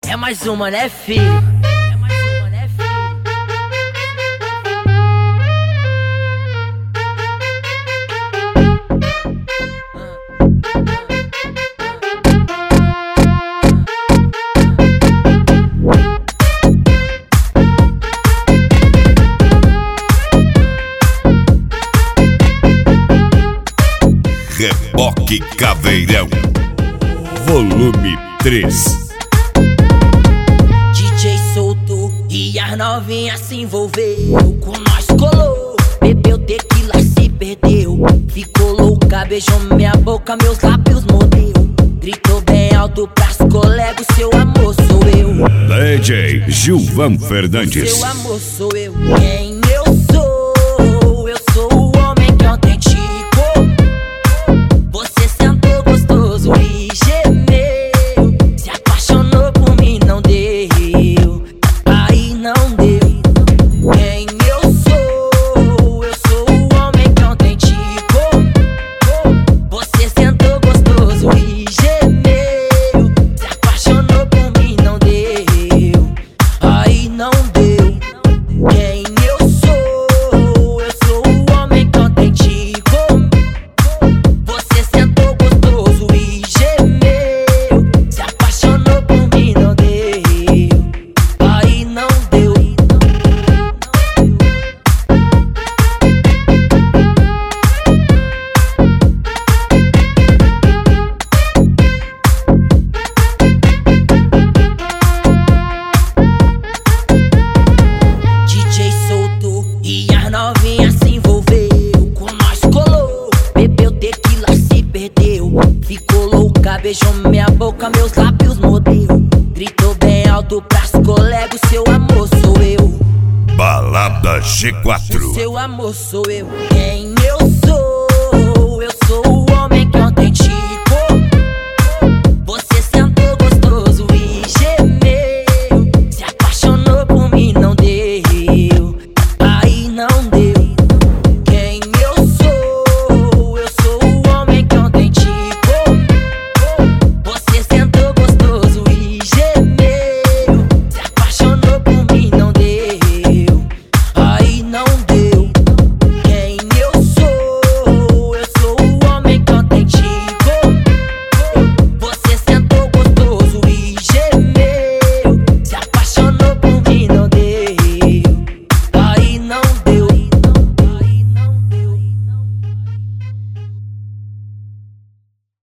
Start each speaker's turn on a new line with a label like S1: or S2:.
S1: É mais uma, né, filho? É mais uma, né, filho?
S2: Reboque Caveirão, volume 3.
S1: DJ soltou e as novinhas se envolveu. Com nós colou, bebeu tequila, se perdeu. Ficou louca, beijou minha boca, meus lábios mordeu. Gritou bem alto pras colegas, seu amor sou eu.
S2: DJ Gilvan Fernandes.
S1: Seu amor sou eu. Quem eu sou? Eu sou o homem que ontem te ficou. Você sentou gostoso e gemeu. Se apaixonou por mim, não deu. Aí não deu. Quem eu sou? Eu sou o homem que ontem te ficou. Você sentou gostoso e gemeu. Se apaixonou por mim, não deu. Aí não deu. Quem eu sou? Eu sou o homem que ontem te ficou. Você sentou gostoso e gemeu. Se apaixonou por mim, não deu. Aí não deu. DJ soltou e as novinhas se envolveu. Com nós colou, bebeu tequila, se perdeu. Ficou louca, beijou minha boca, meus lábios mordeu. Gritou bem alto pras colegas, seu amor sou eu.
S2: Balada G4.
S1: Seu amor sou eu. Quem eu